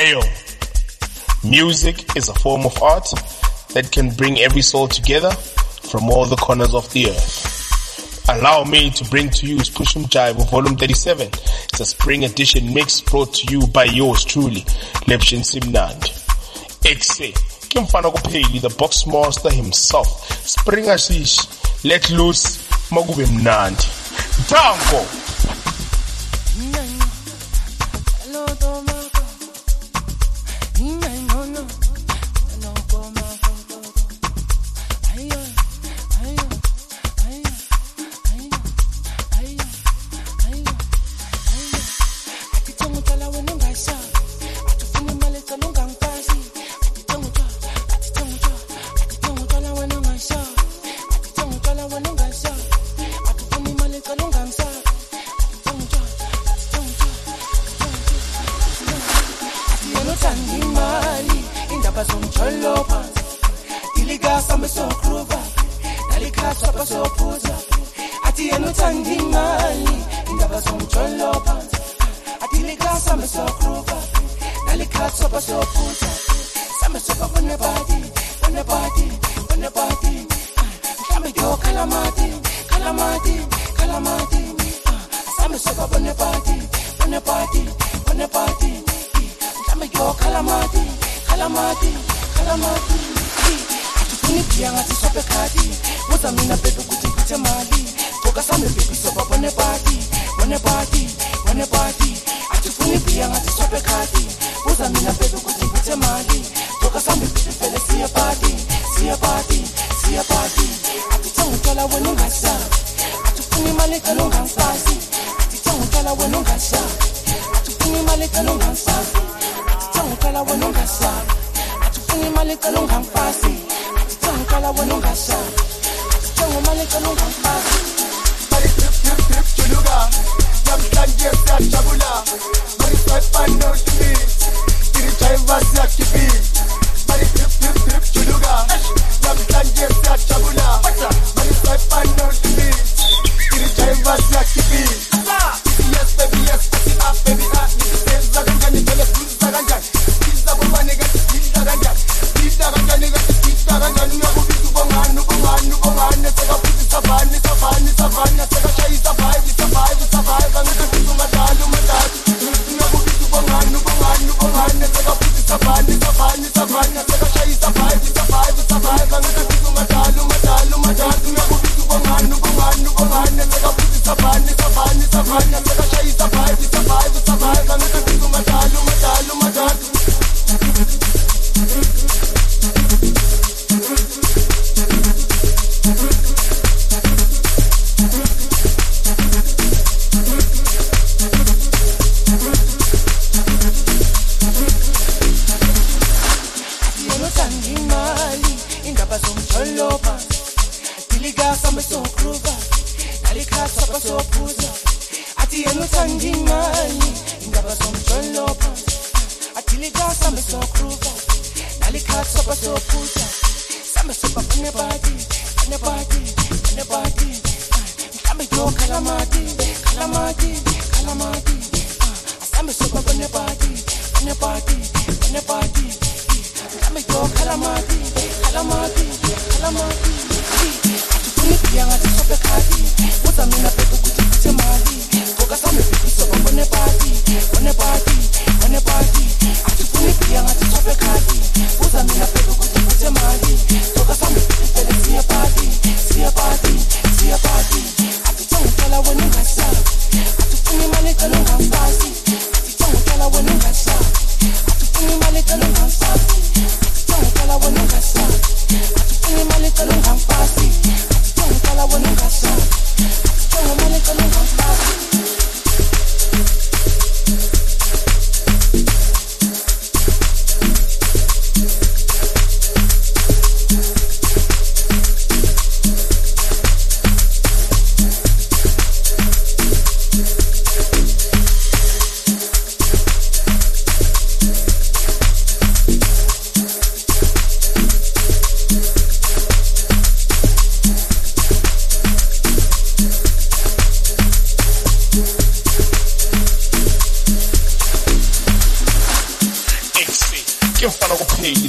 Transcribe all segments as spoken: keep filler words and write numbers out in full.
Ayo, music is a form of art that can bring every soul together from all the corners of the earth. Allow me to bring to you Push 'em Jive Volume thirty-seven. It's a spring edition mix brought to you by yours truly, Lepshin Simnand. Exe, Kimfana Kupeli, the box master himself. Spring Ashish, let loose, Magube Mnandi. Tango!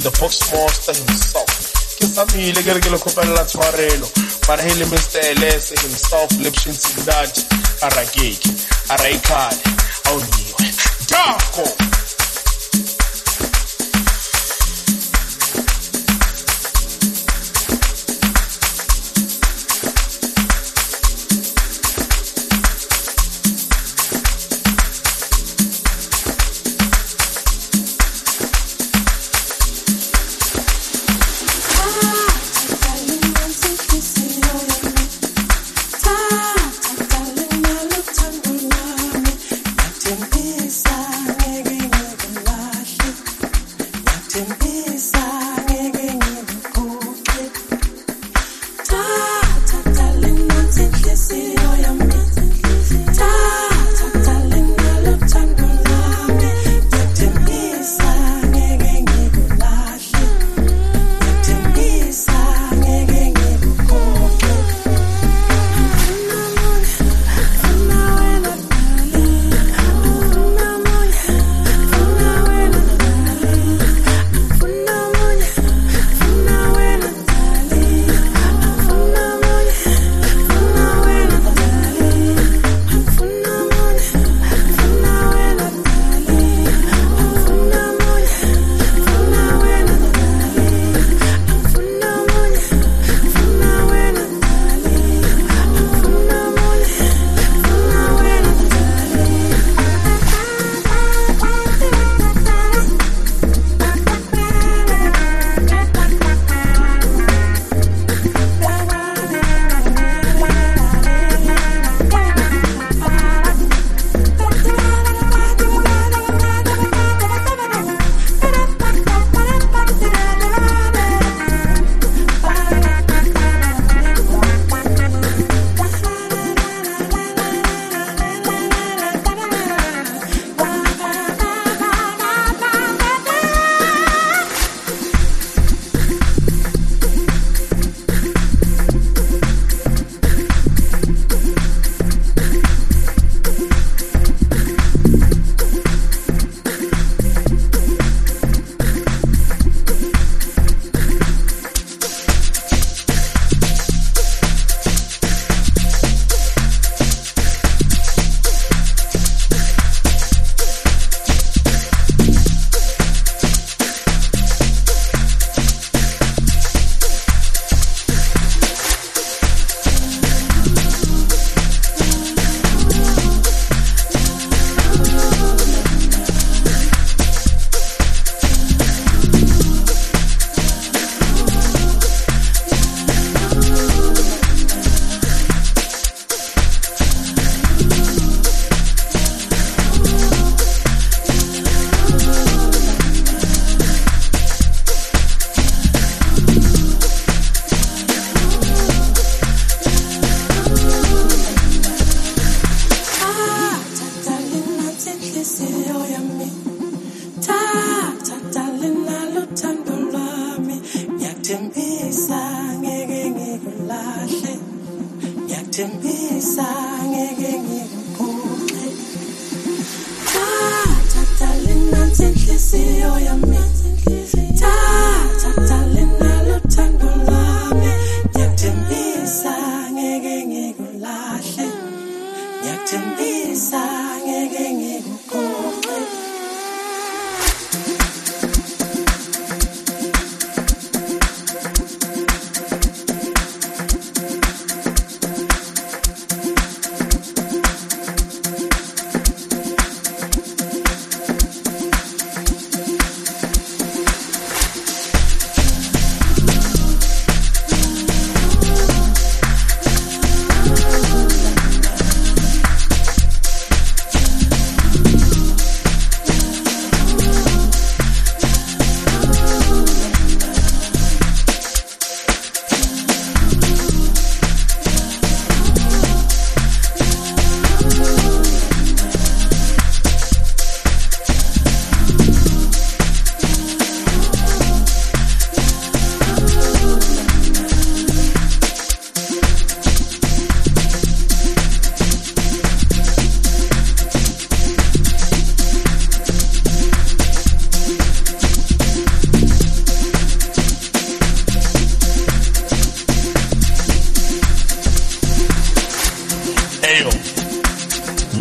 the box master himself. Kisamile ke re ke le kopela tshwarelo. But hele Mister Elese himself Lipshin Sindati Arageki Araikade Auniwe Dako.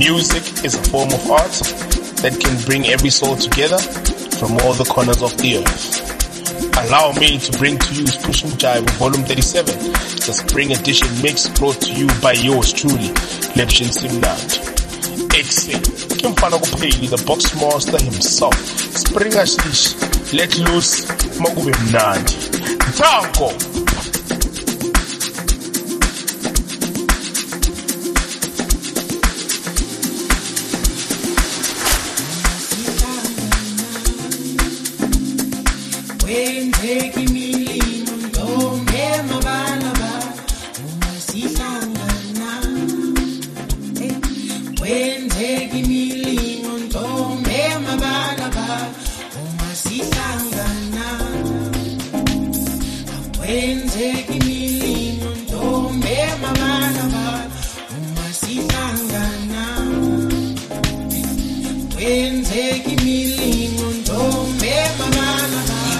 Music is a form of art that can bring every soul together from all the corners of the earth. Allow me to bring to you Push and Jive Volume thirty-seven, the spring edition mix brought to you by yours truly, Lepshin Simnand. Exit, Kimfana Kupeli, the box master himself. Spring Ashish, let loose, Magube Mnandi. Tango! When taking me lean, don't get my balaba. When taking me lean, don't get my balaba. When taking me lean, don't get my balaba. When taking me lean, don't get my balaba.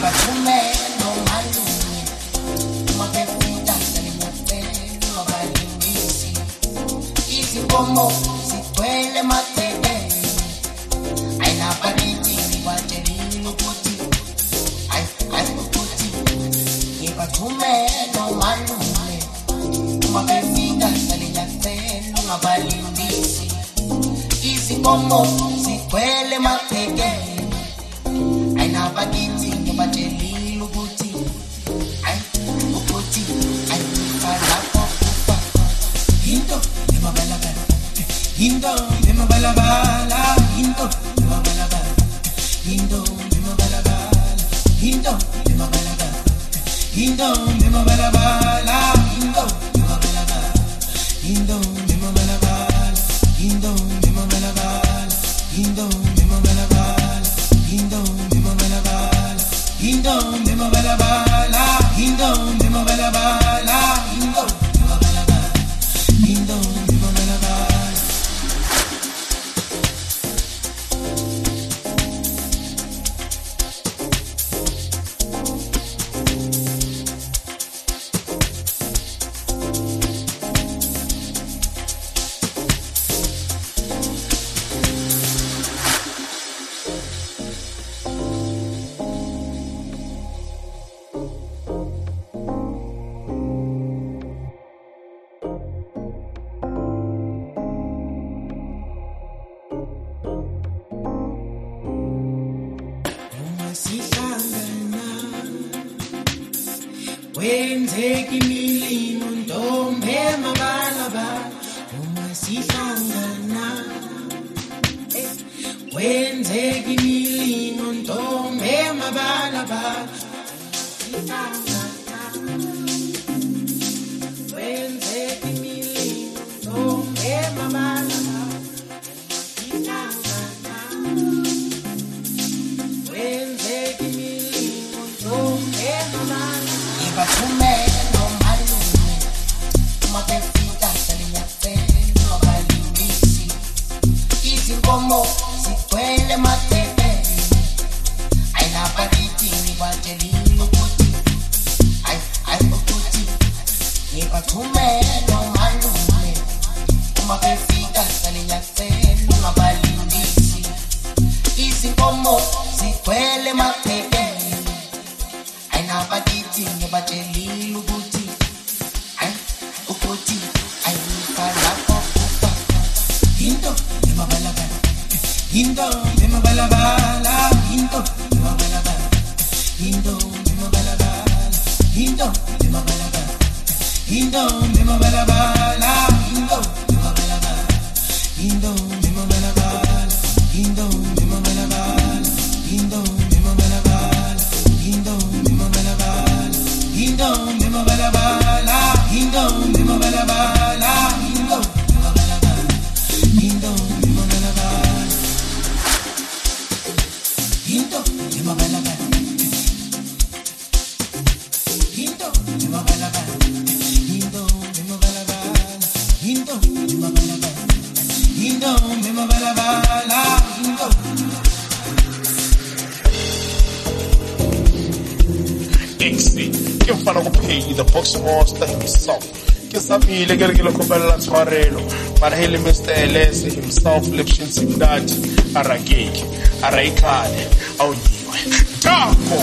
Como si fuele matete, ay na pariti ni bacheli luputi, ay ay luputi, ni batume no malume, mapefika salinyate no mabalindisi, easy como si fuele matete, ay na pariti ni bacheli luputi, ay luputi, ay palapo pupa, hinto ni mabalaba. Indo, dema bala bala, Indo, dema bala bala, Indo, dema bala bala, Indo, dema bala bala, Indo, dema bala bala, Indo, dema bala bala, Indo, dema bala bala, Indo, dema bala bala, Indo, dema bala bala, Indo, dema bala bala, Indo, dema bala bala, Indo, dema bala bala, Indo, dema bala bala, Indo, dema bala bala. When taking me lean, don't pay my balaba. Uma si sangana. When taking me lean, don't pay my balaba. When taking me lean, don't pay my balaba. When taking me lean, don't pay my balaba. Batume no malume, mapefika salinyate no mabalindisi, easy como si fuele matete, ay na pariti ni bacheli luputi, ay ay luputi, ni batume no malume, mapefika salinyate no mabalindisi, easy como si fuele matete. Apatiti ni bacheli lubuti, ay uputi, ay palapo pupa. Indo ni mabalaba, Indo ni mabalaba, Indo ni mabalaba, Indo ni mabalaba, Indo ni mabalaba, Indo ni mabalaba, Indo ni mabalaba, Indo ni mabalaba, Indo ni mabalaba, Indo ni mabalaba. Indo, Mima Balabala, Indo, Mima Balabala, Indo, Mima Balabala, Indo, Mima Balabala, Indo, Mima Balabala, Indo, Mima Balabala, Indo, Mima Balabala, Indo, Mima Balabala, Indo, Mima Balabala, Indo, Mima Balabala, Indo. X C, Kimfana Kupeli, the box master himself. ke samile ke re ke le kopela tshwarelo mara hele Mister Elese himself Lepshin Simnandi arageke araikale awunyiwe Tambo.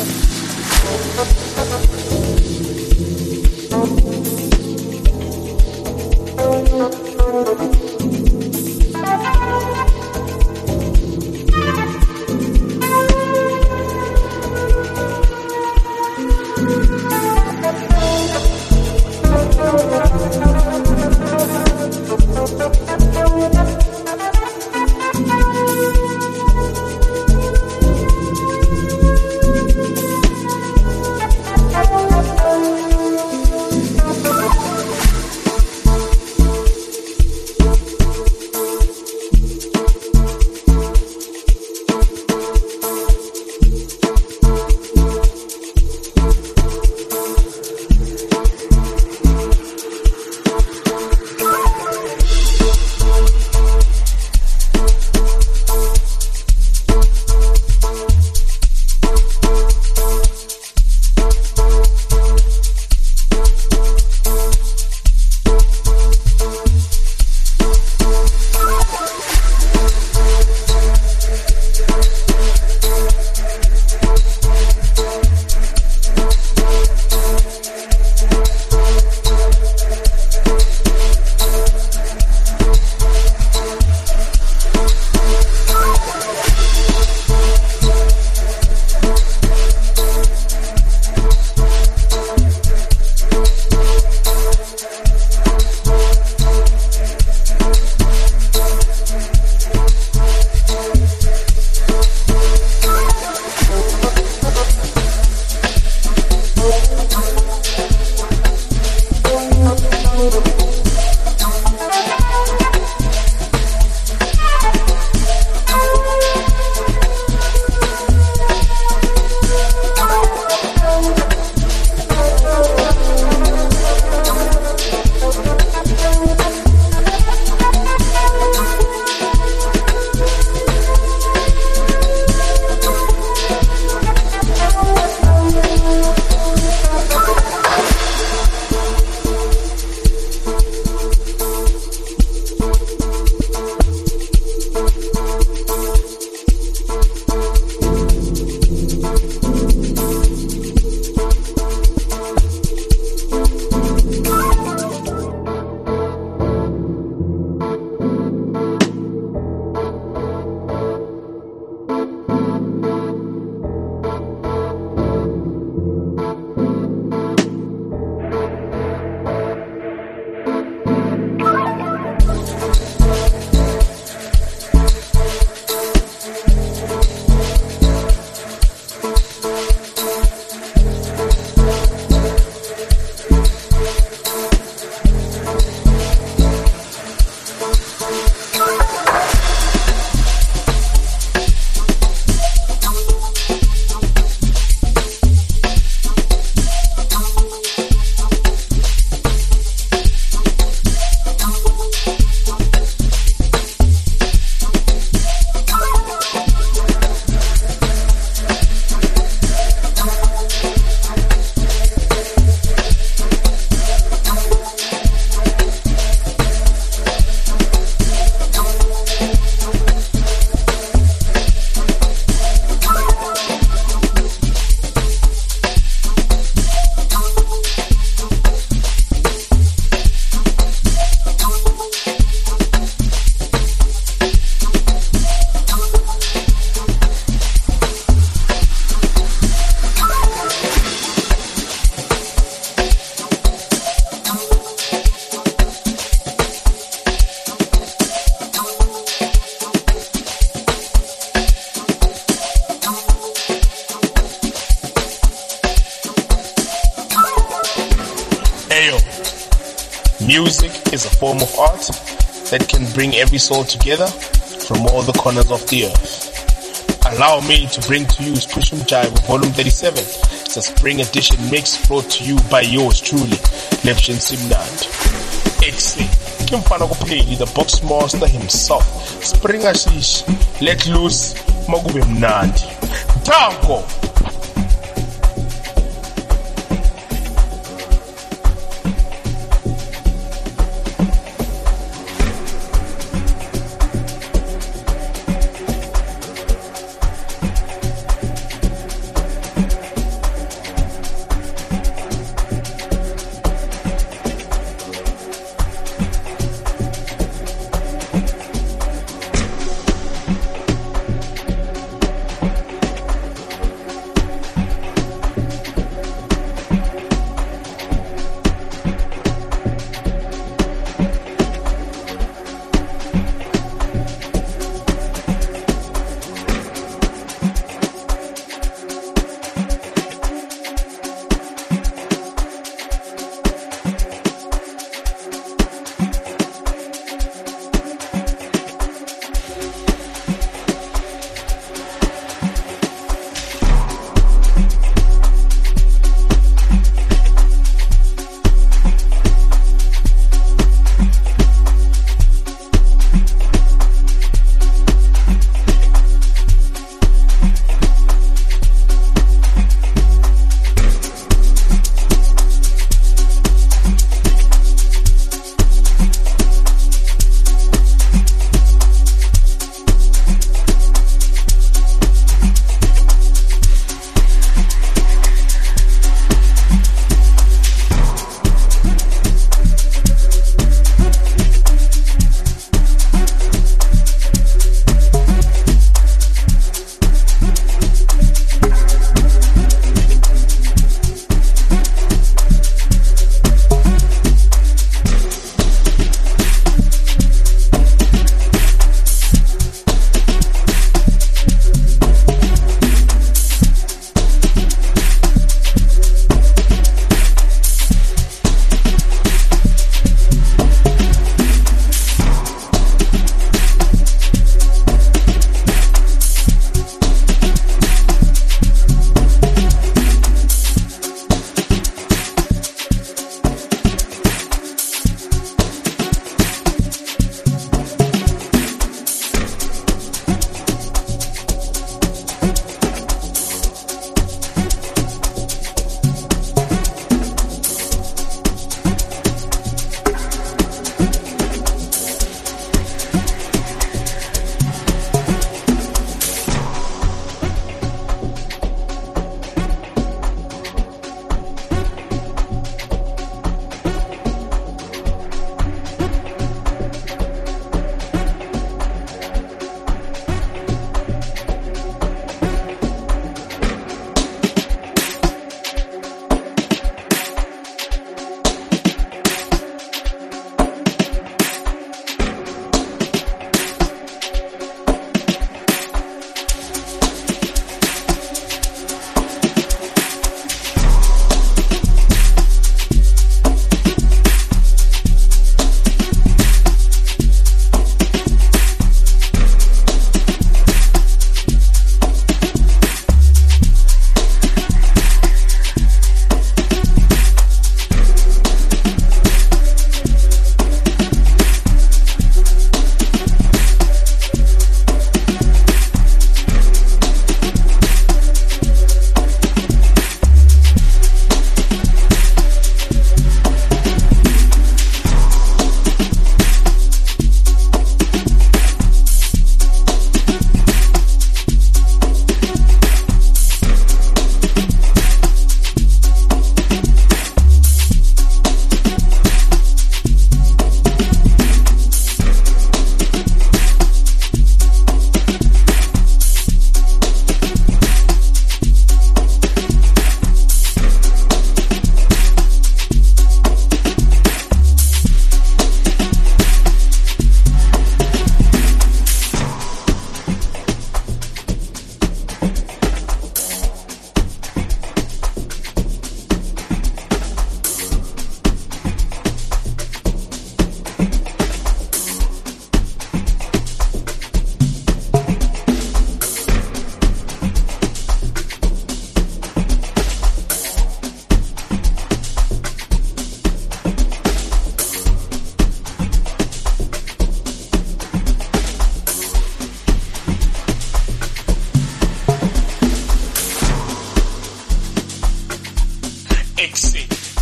Music is a form of art that can bring every soul together from all the corners of the earth. Allow me to bring to you Push Jive Volume thirty-seven. It's a spring edition mix brought to you by yours truly, Lepshin Simnandi. Excellent. Kimfana kupheli, the box master himself. Spring ashish, let loose, magube mnandi. Tango!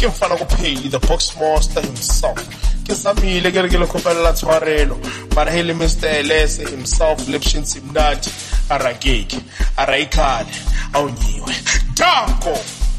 ke mfana kupheli the box master himself ke samile ke re ke le khopela la tshwarelo mara hele Mister Elese himself Lepshin Simnati arageke arayikhale awunyiwe Danko.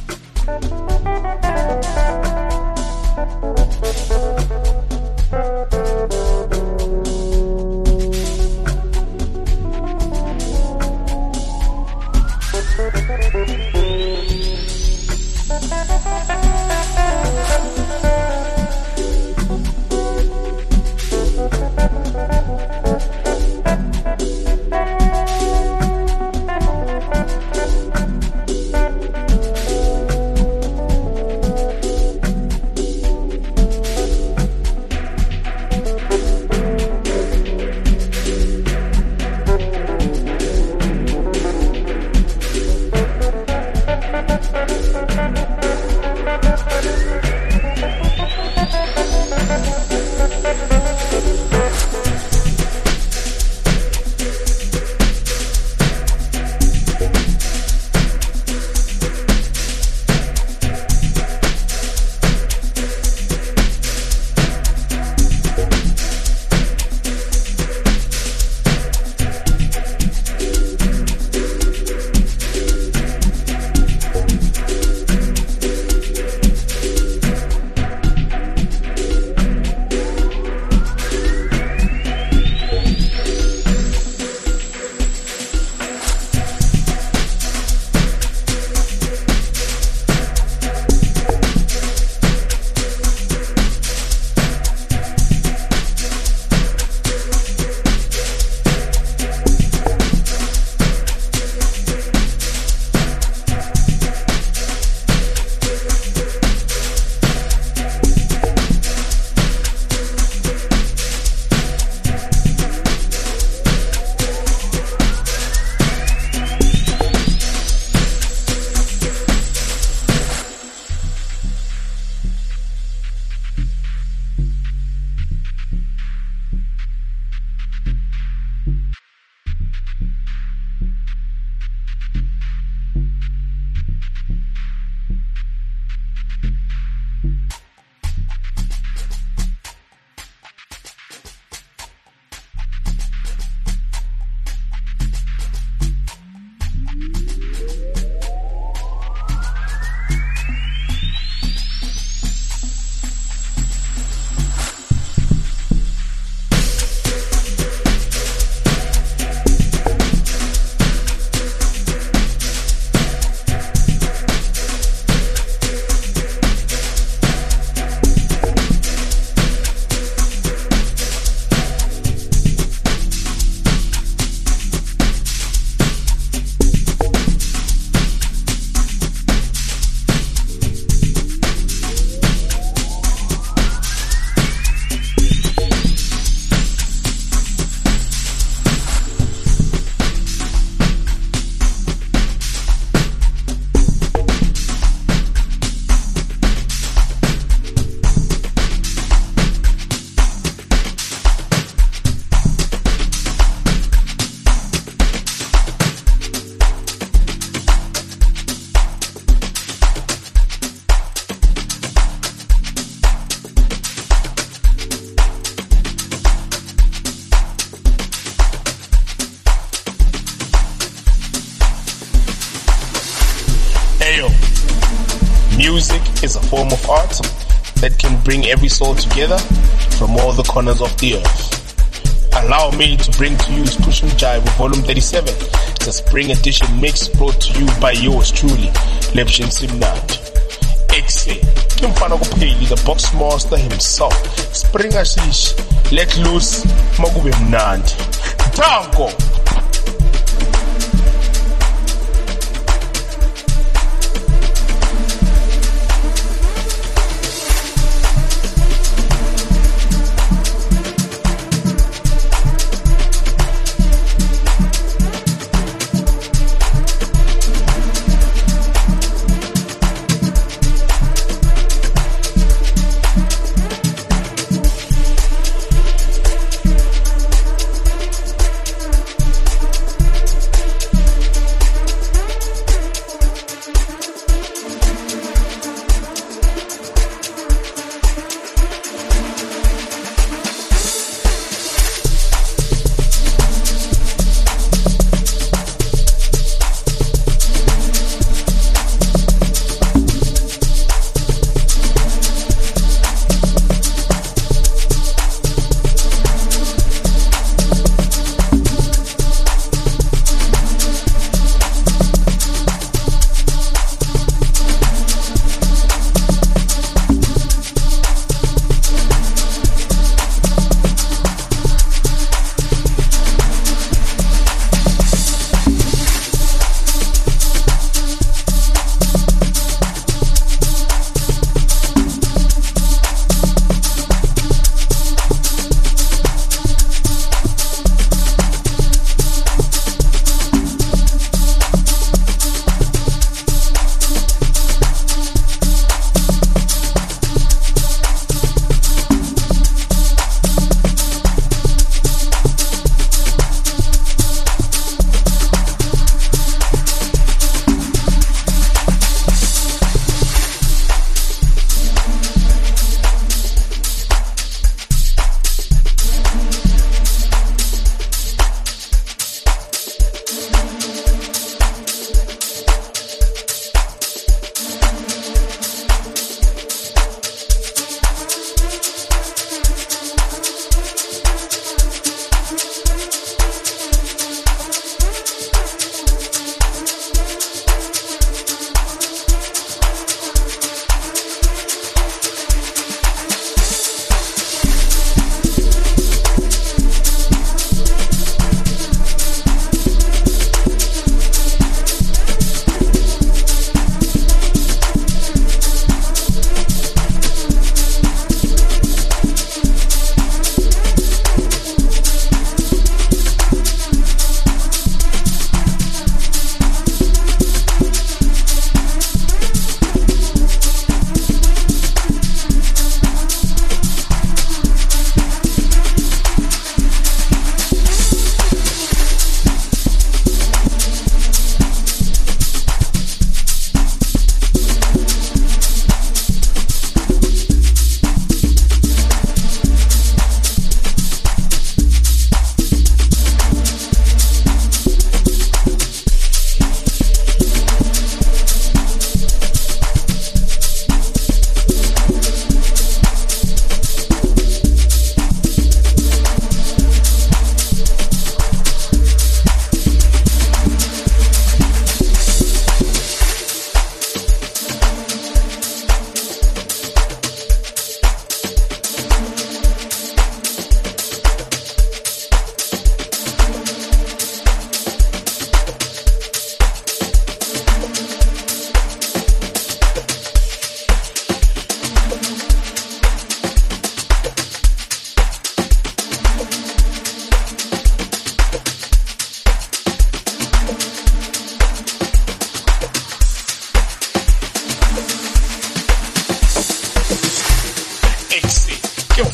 Music is a form of art that can bring every soul together from all the corners of the earth. Allow me to bring to you Push and Jive Volume thirty-seven. It's a spring edition mix brought to you by yours truly, Lepshin Simnati. Exe, Kimfana Kupeli, the box master himself. Spring Ashish, let loose, Magube Mnandi. Danko!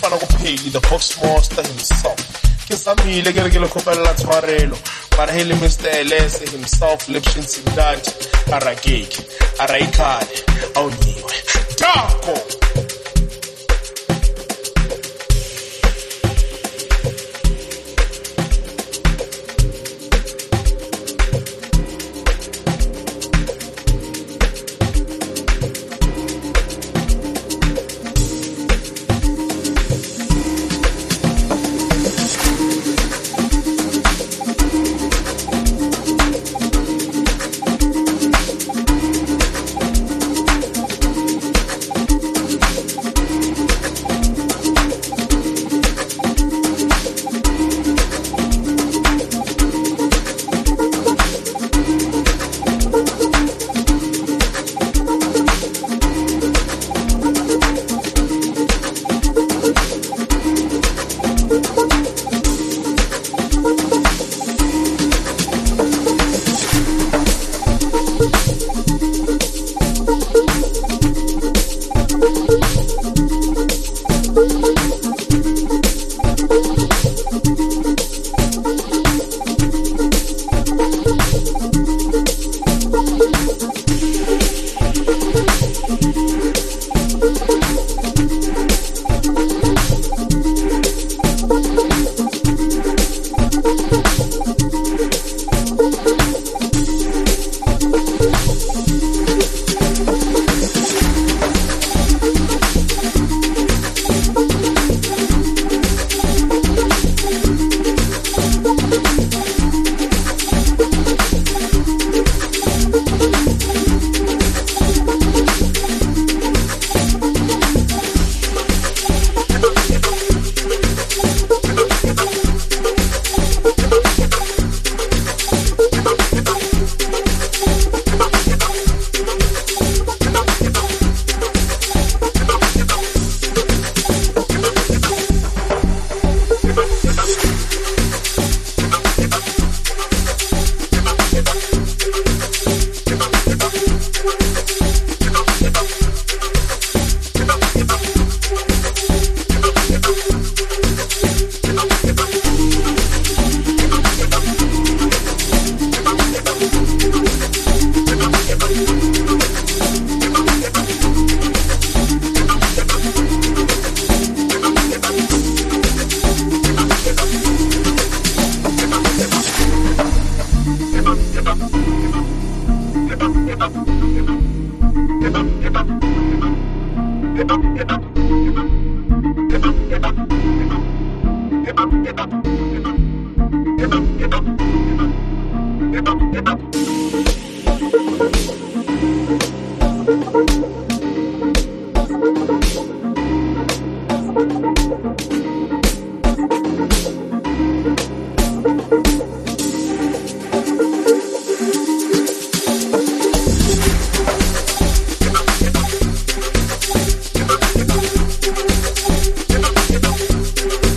umfana kupheli the box master himself ke samile ke re ke le khopela tshwarelo para hele Mister Elise himself Lipshin Sindati arageke araikade awuniwe Tako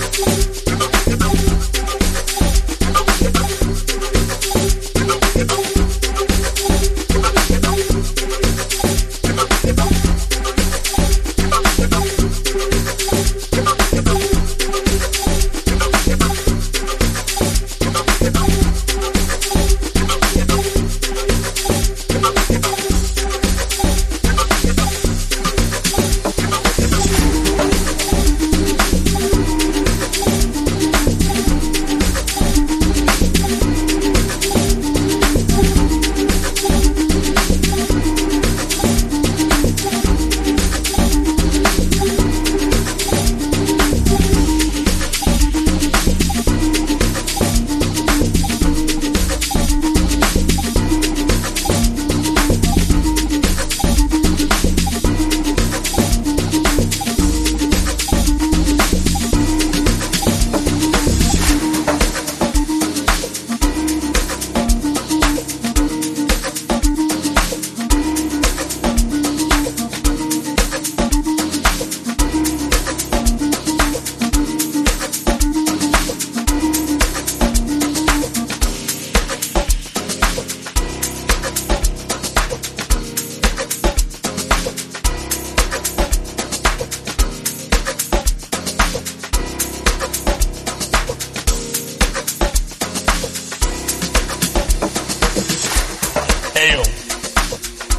Thank you.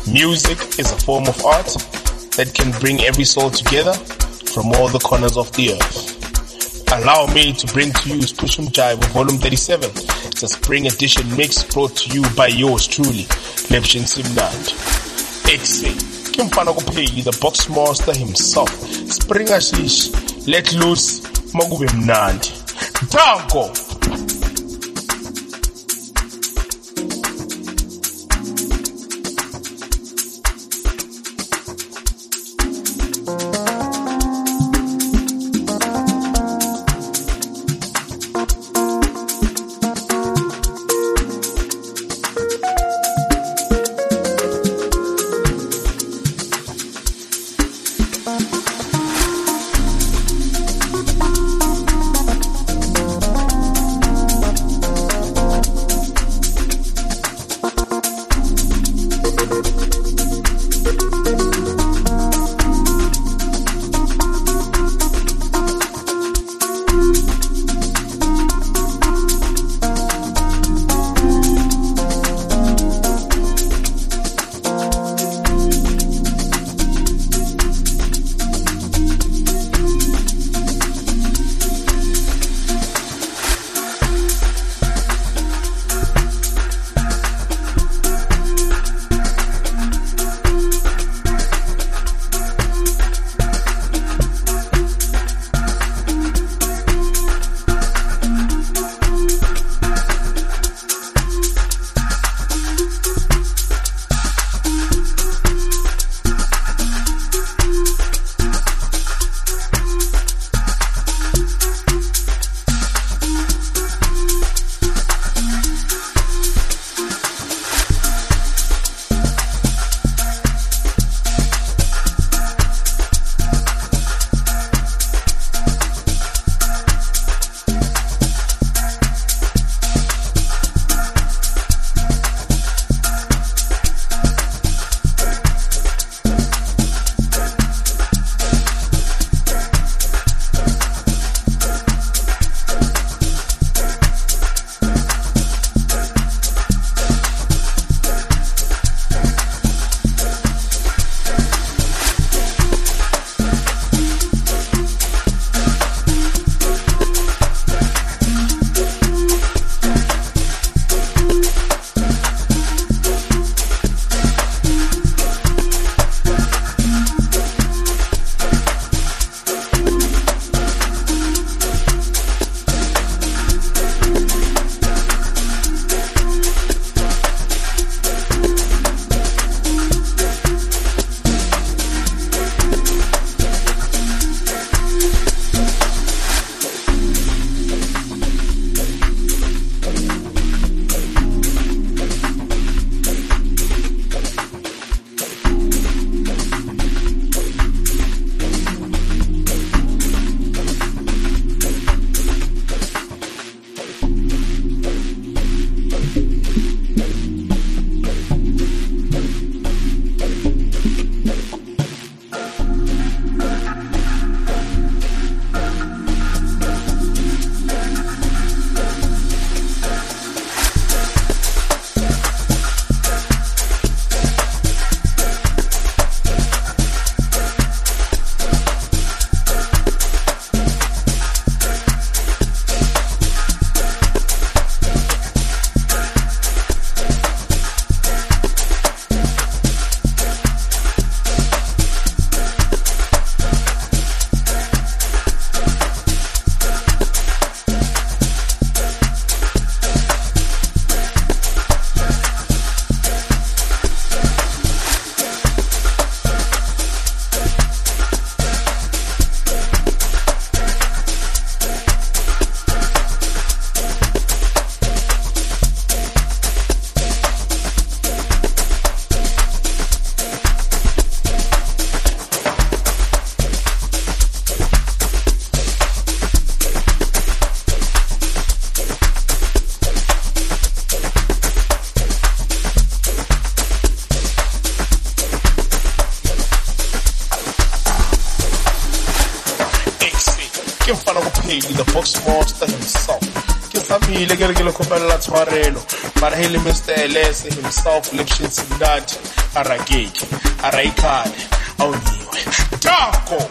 Music is a form of art that can bring every soul together from all the corners of the earth. Allow me to bring to you Push 'em Jive Volume thirty-seven. It's a spring edition mix brought to you by yours truly, Lepshin Simnand. X A, Kimfana Kupei, the box master himself. Spring Ashish, let loose, Magube Mnand. Danko! ke mfana go phedi the box monster himself ke samile ke re ke le khopela tshwarelo mara he le Mister Elese himself Lepshin Simnandi arageki arayikhale awunyiwe tako.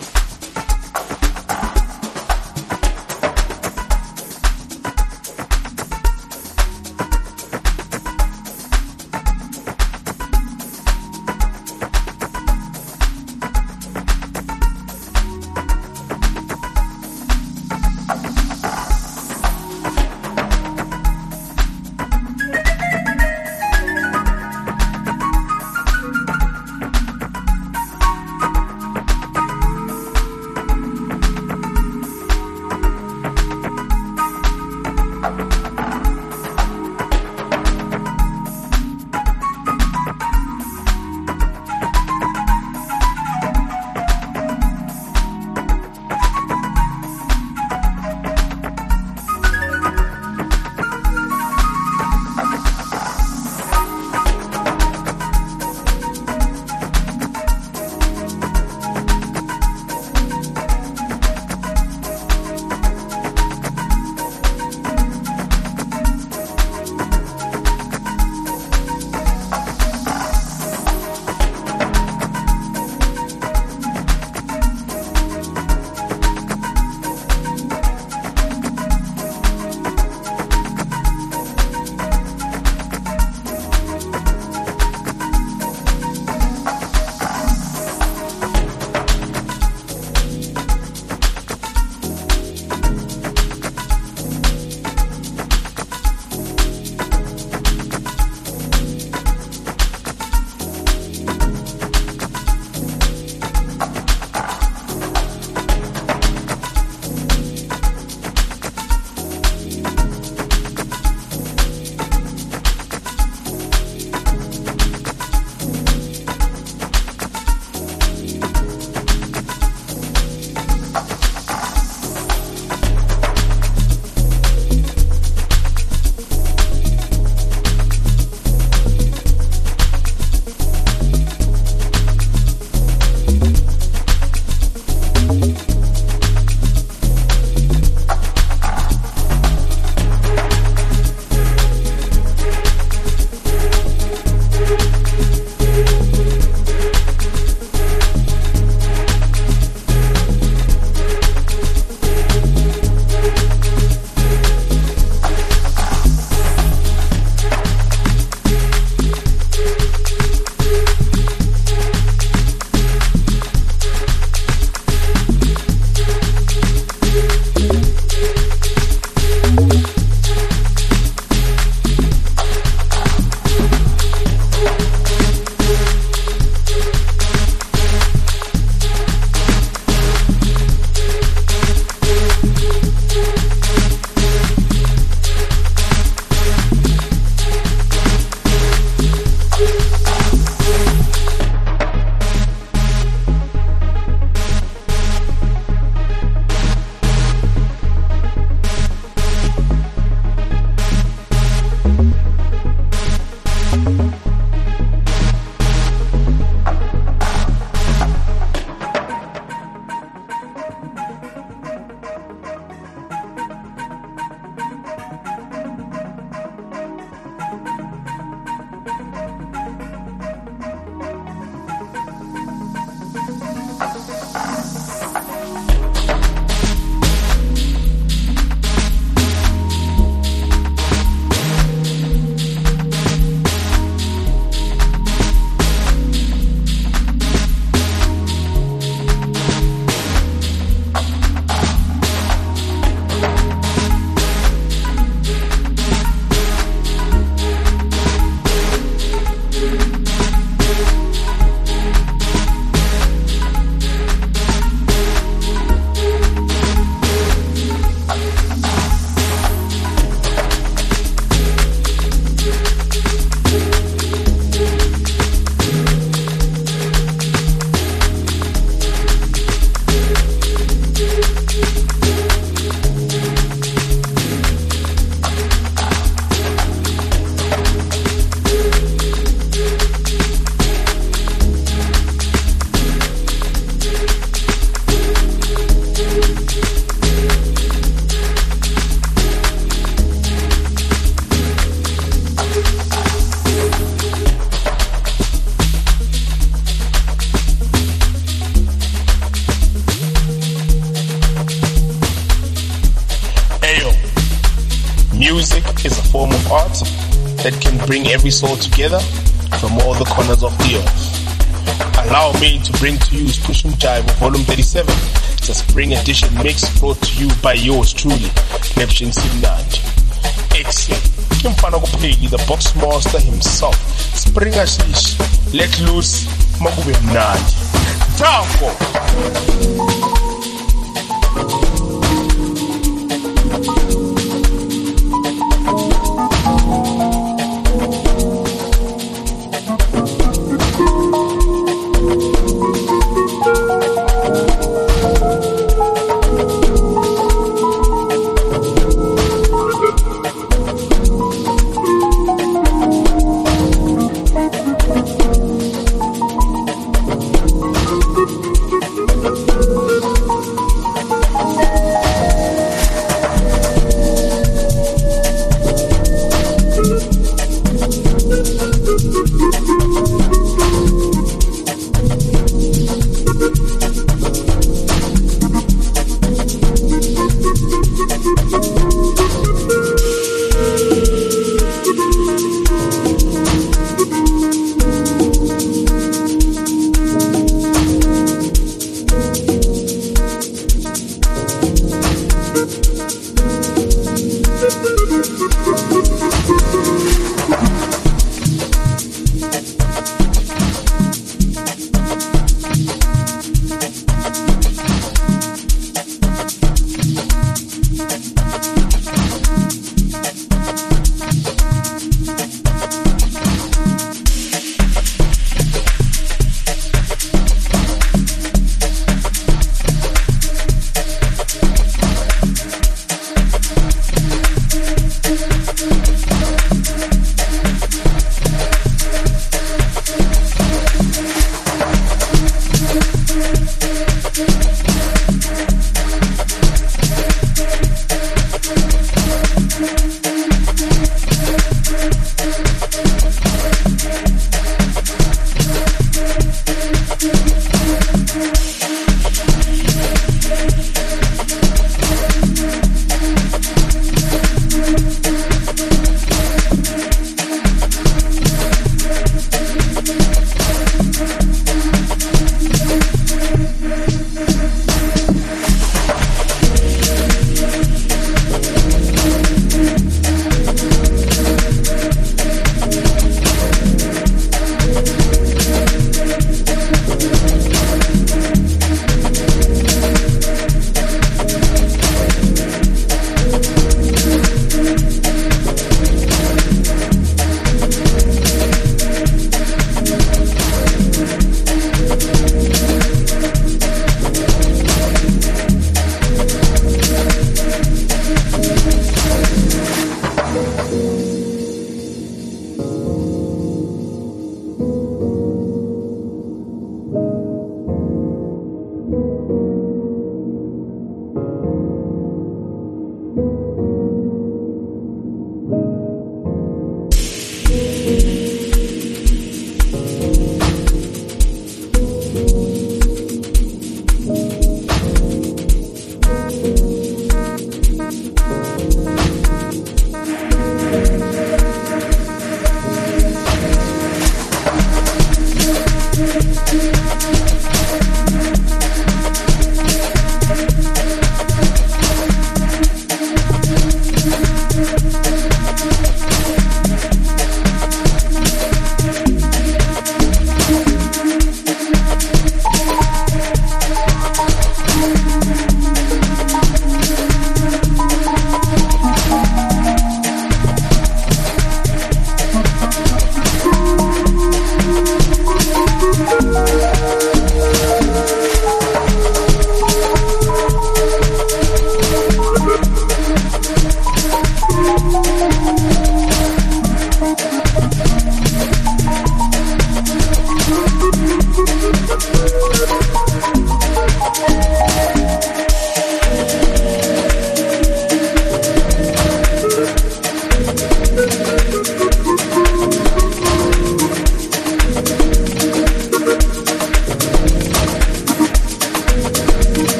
Music is a form of art that can bring every soul together from all the corners of the earth. Allow me to bring to you Push 'em Jive Volume thirty-seven. It's a spring edition mix brought to you by yours truly, Lepshin Simnandi. Excellent. Kimfana Kupegi, the box master himself. Spring Ashish, let loose, Makube Mnandi. Tango! Thank you.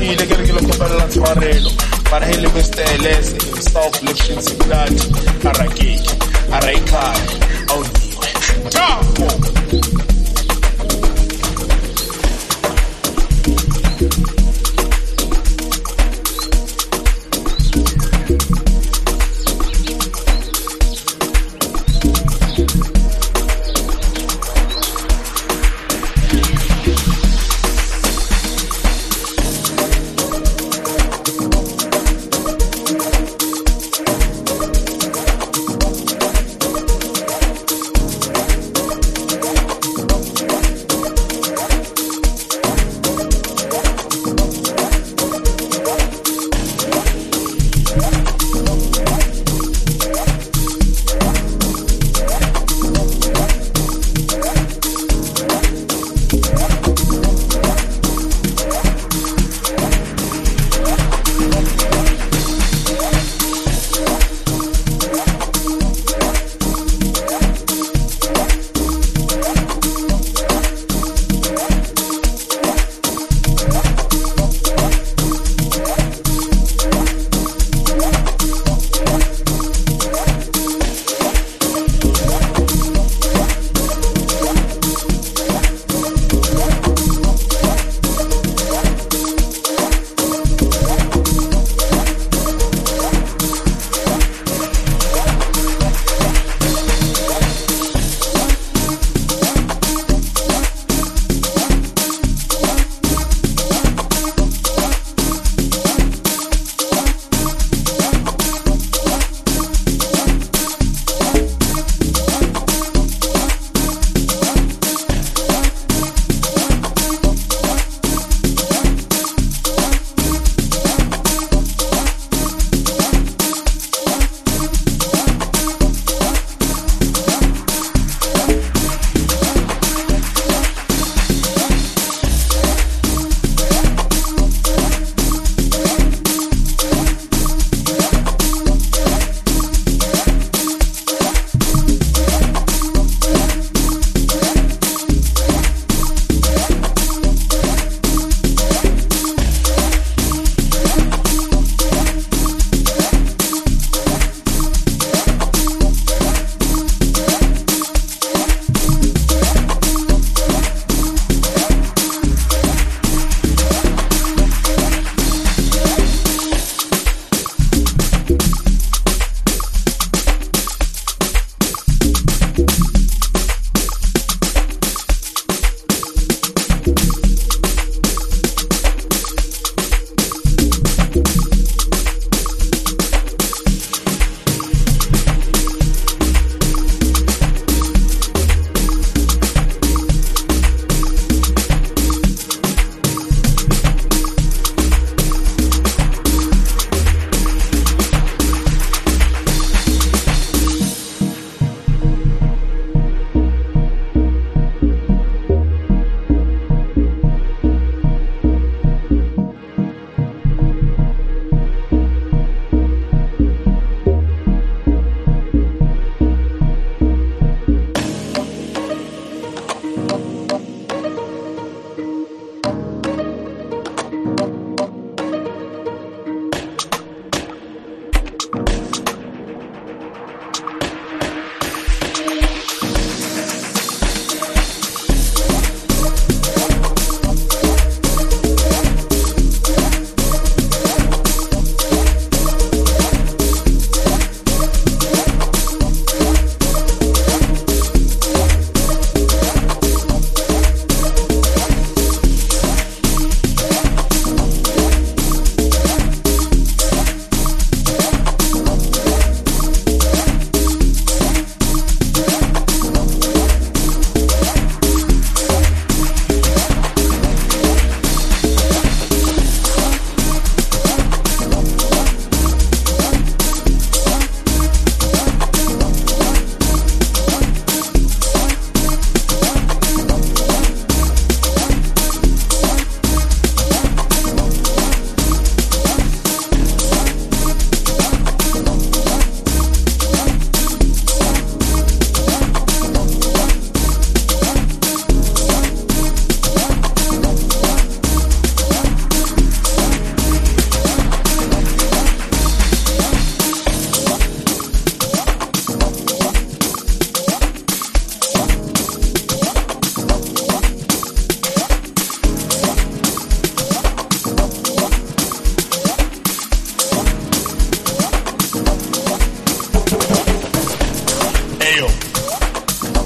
Ile ke re ke lo kopela tshwarelo. Para hele Mister Elese, self-lifting signati. Arakeke, araikai, audiwe. Tafo!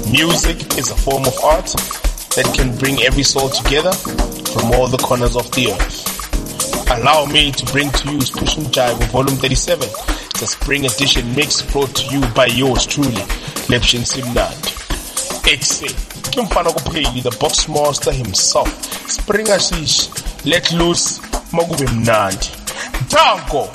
Music is a form of art that can bring every soul together from all the corners of the earth. Allow me to bring to you Push and Jive Volume thirty-seven. It's a spring edition mix brought to you by yours truly, Lepshin Simnand. Exe, Kimfana Kupeli, the box master himself. Spring Ashish, let loose, Magube Mnandi. Tango!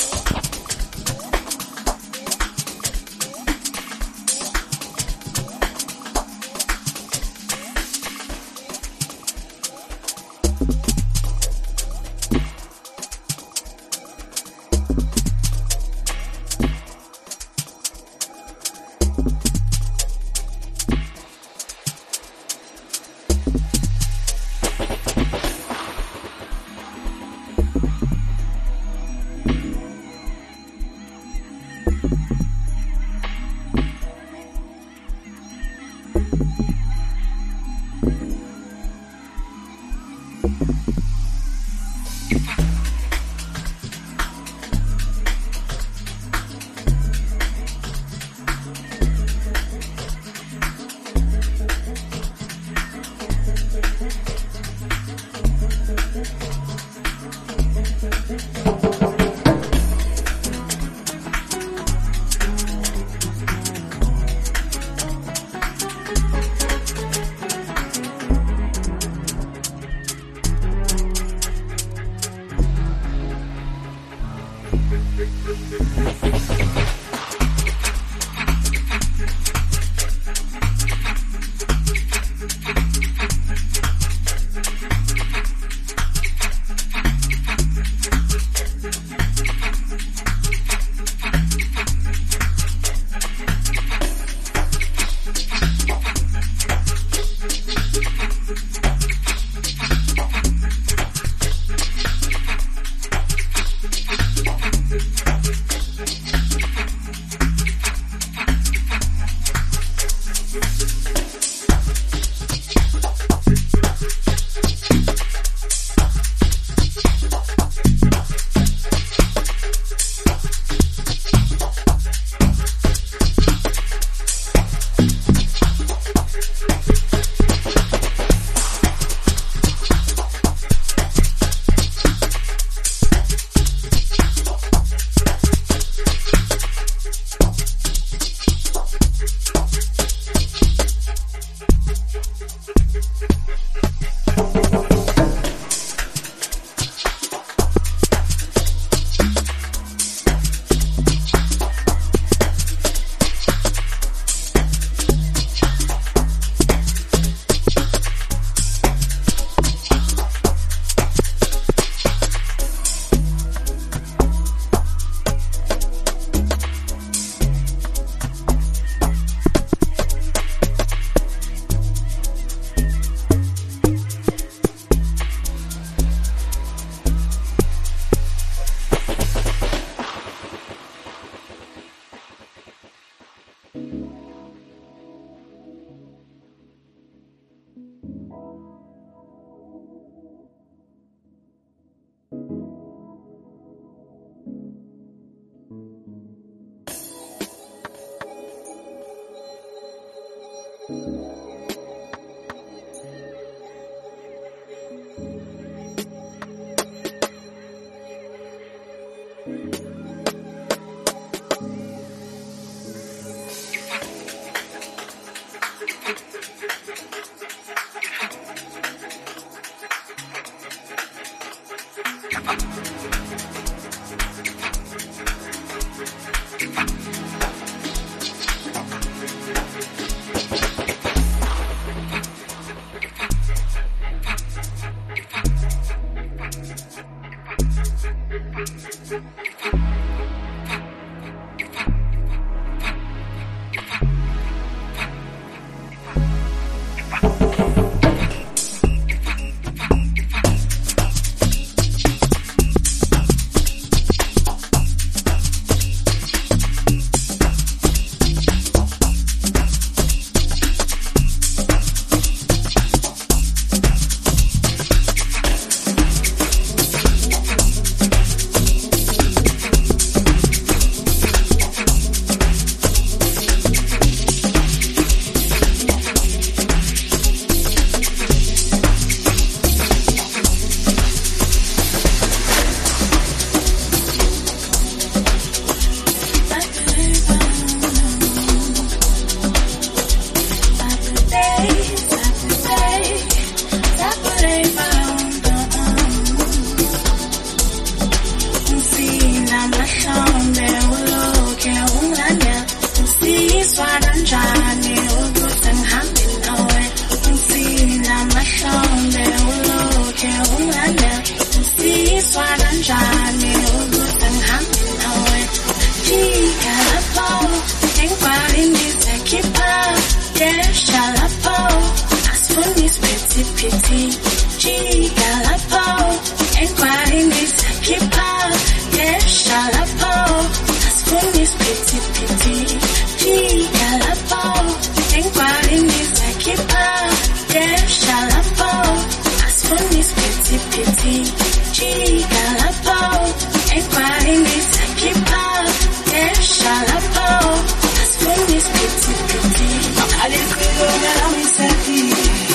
pity. Chica la pau, and crying is a keep up. Yeah, shalapo, as when is pity pity. I live with all that I'm inside.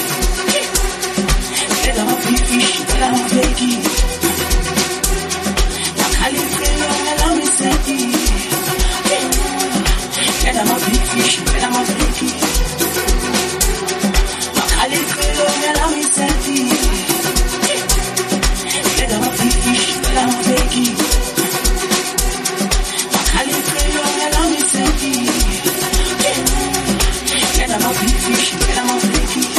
Let them be fish, let them be I live with all that I'm inside. Let them be fish, let them be I live with all that I'm inside. Let them be fish, let them be I live with all that I'm inside. Let them be fish, let them be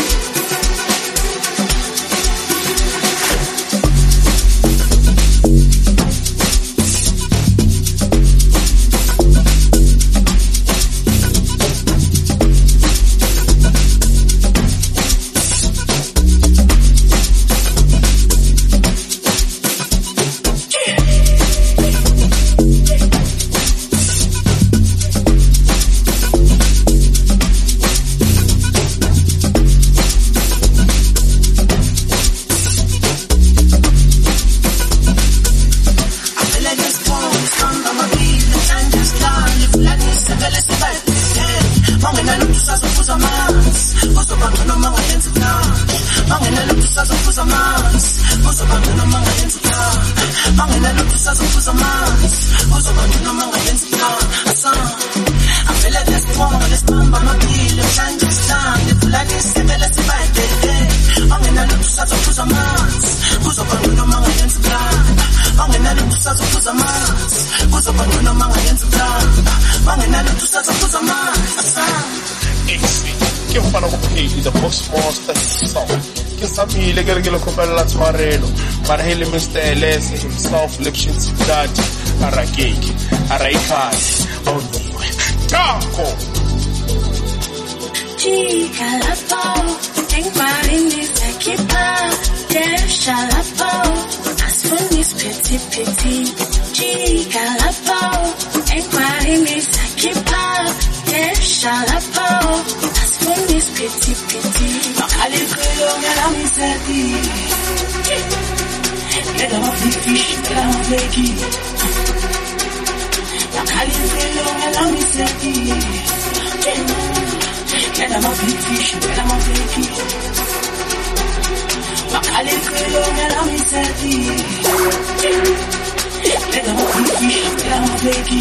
Barhele Mister Elese himself, Lepshin Sidati, Arageki, Araikasi, on the way. Taco! Chica la pau, and crying is a keep up. Yeah, shalapo, as when is pity pity. Chica la pau, and crying is a keep up. Yeah, shalapo, as when is pity pity. I live with all that I'm inside. Let them be fish, let them be I live with all that I'm inside. Let them be fish, let them be I live with all that I'm inside. Let them be fish, let them be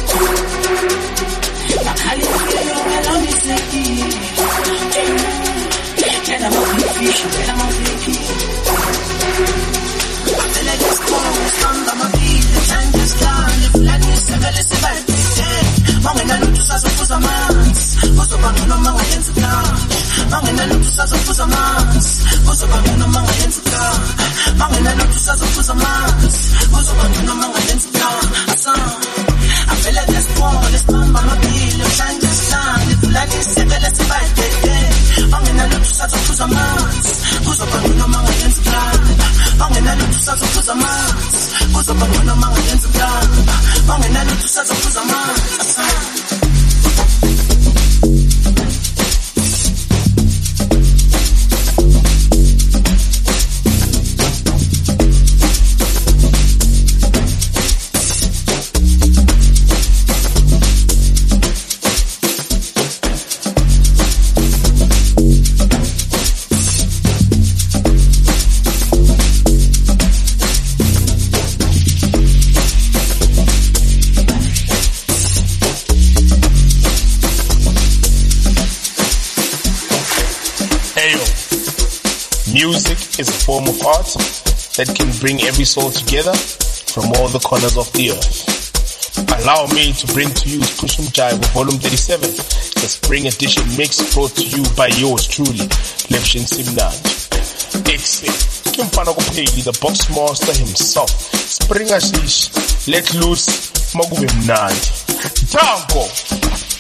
I live with all that I'm inside. Let them be fish, let them be I feel like it's cold, stand on my feet, the time just gone. If like me, seven, let's see what they say. Mong in a look to us, for some months. What's up, I'm no more against the ground. Mong in a look to us, for some months. What's up, I'm no more against the ground. Mong in a look to us, for some months. What's up, I'm no more against the ground. I feel like it's cold, stand on my feet, the time just gone. If like me, seven, let's see what they say. Mong in a look to us, for some months. What's up, I'm no more against the ground. Mong in a look to us, for some months. What's up, I'm no more against the ground. Mong in a look to us, for some months. Music is a form of art that can bring every soul together from all the corners of the earth. Allow me to bring to you Pushum Jive Volume thirty-seven, the spring edition mix brought to you by yours truly, Lepshin Simnandi. Exit, Kimfana Kupeli, the box master himself. Spring Ashish, let loose, Magube Mnandi. Tango!